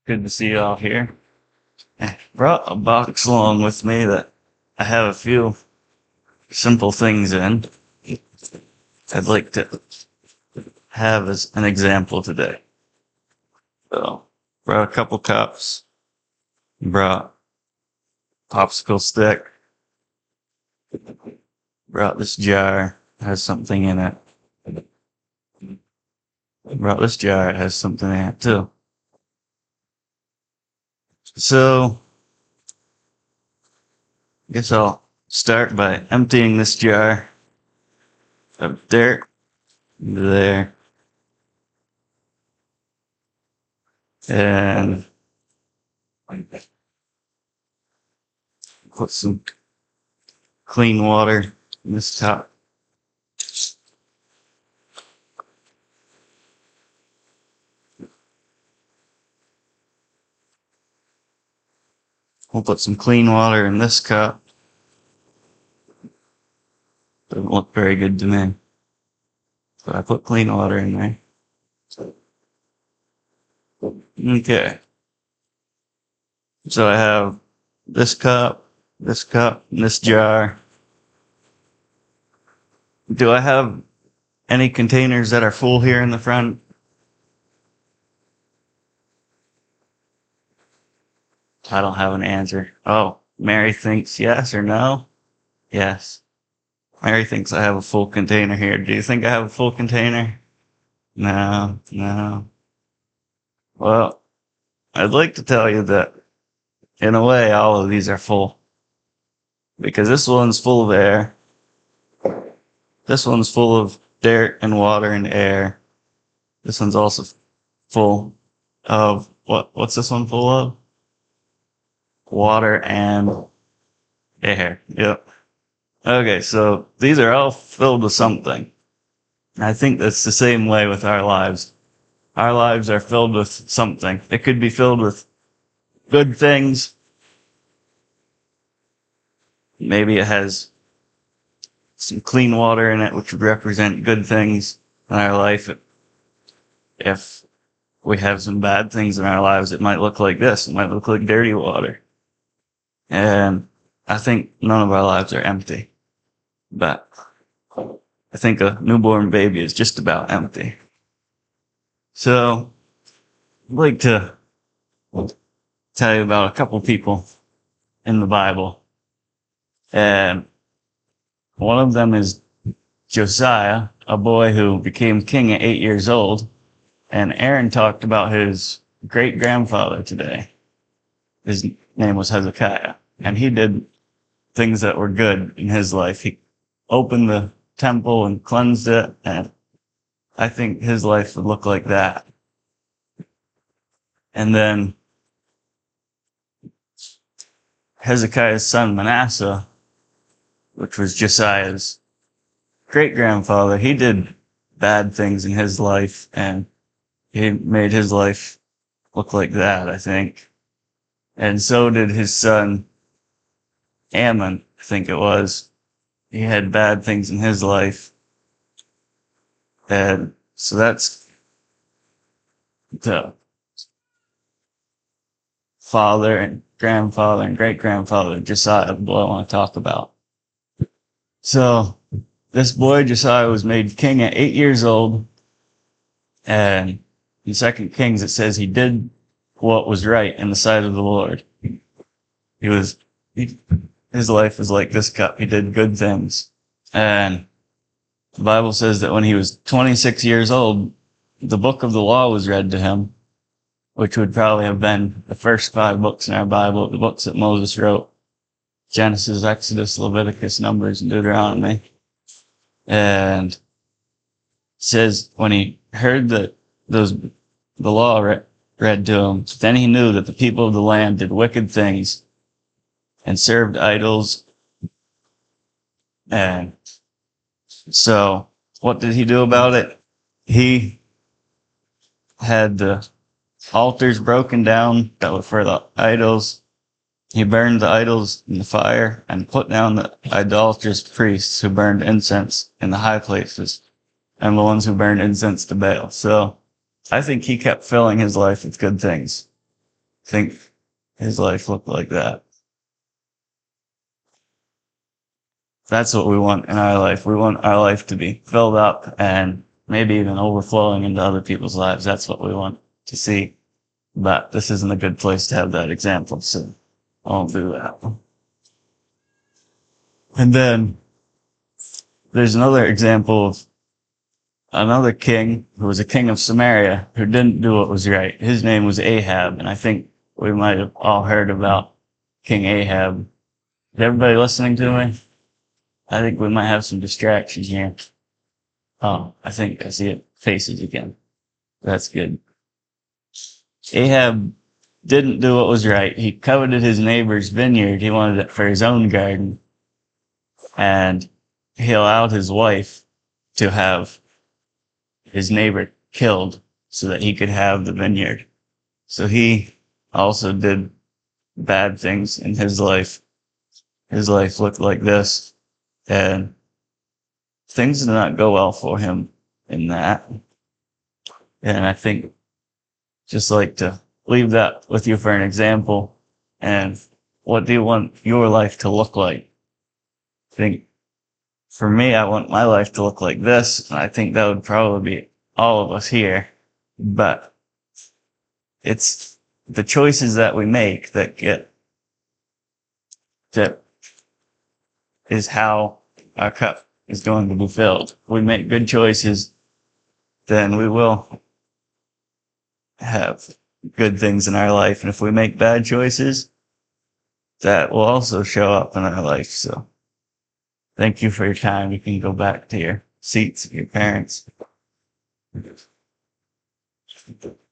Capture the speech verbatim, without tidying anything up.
Good to see you all here. I brought a box along with me that I have a few simple things in. I'd like to have as an example today. So, brought a couple cups, brought popsicle stick, brought this jar, has something in it. Brought this jar, it has something in it too. So, I guess I'll start by emptying this jar of dirt into there. And put some clean water in this top. We'll put some clean water in this cup. Doesn't look very good to me. So I put clean water in there. Okay. So I have this cup, this cup, and this jar. Do I have any containers that are full here in the front? I don't have an answer. Oh, Mary thinks yes or no? Yes. Mary thinks I have a full container here. Do you think I have a full container? No, no. Well, I'd like to tell you that, in a way, all of these are full. Because this one's full of air. This one's full of dirt and water and air. This one's also full of, what? What's this one full of? Water and air. Yep. Okay, so these are all filled with something. I think that's the same way with our lives. Our lives are filled with something. It could be filled with good things. Maybe it has some clean water in it, which would represent good things in our life. If we have some bad things in our lives, it might look like this. It might look like dirty water. And I think none of our lives are empty. But I think a newborn baby is just about empty. So, I'd like to tell you about a couple people in the Bible. And one of them is Josiah, a boy who became king at eight years old. And Aaron talked about his great-grandfather today. His name was Hezekiah. And he did things that were good in his life. He opened the temple and cleansed it. And I think his life would look like that. And then Hezekiah's son Manasseh, which was Josiah's great-grandfather, he did bad things in his life, and he made his life look like that, I think. And so did his son Ammon, I think it was. He had bad things in his life. And so that's the father and grandfather and great-grandfather of Josiah, the boy I want to talk about. So this boy, Josiah, was made king at eight years old. And in Second Kings, it says he did what was right in the sight of the Lord. He was, he, his life was like this cup. He did good things. And the Bible says that when he was twenty-six years old, the book of the law was read to him, which would probably have been the first five books in our Bible, the books that Moses wrote: Genesis, Exodus, Leviticus, Numbers, and Deuteronomy. And it says when he heard that those the law read, read to him, then he knew that the people of the land did wicked things and served idols. And so what did he do about it? He had the altars broken down that were for the idols. He burned the idols in the fire and put down the idolatrous priests who burned incense in the high places and the ones who burned incense to Baal. So I think he kept filling his life with good things. think his life looked like that. That's what we want in our life. We want our life to be filled up and maybe even overflowing into other people's lives. That's what we want to see. But this isn't a good place to have that example, so I won't do that. And then there's another example of another king who was a king of Samaria who didn't do what was right. His name was Ahab, and I think we might have all heard about King Ahab. Is everybody listening to me? I think we might have some distractions here. Oh, I think I see it faces again. That's good. Ahab didn't do what was right. He coveted his neighbor's vineyard. He wanted it for his own garden. And he allowed his wife to have his neighbor killed so that he could have the vineyard. So he also did bad things in his life. His life looked like this. And things did not go well for him in that. And I think just like to leave that with you for an example. And what do you want your life to look like? I think for me, I want my life to look like this. And I think that would probably be all of us here. But it's the choices that we make that get, that is how our cup is going to be filled. If we make good choices, then we will have good things in our life. And if we make bad choices, that will also show up in our life. So thank you for your time. You can go back to your seats, your parents.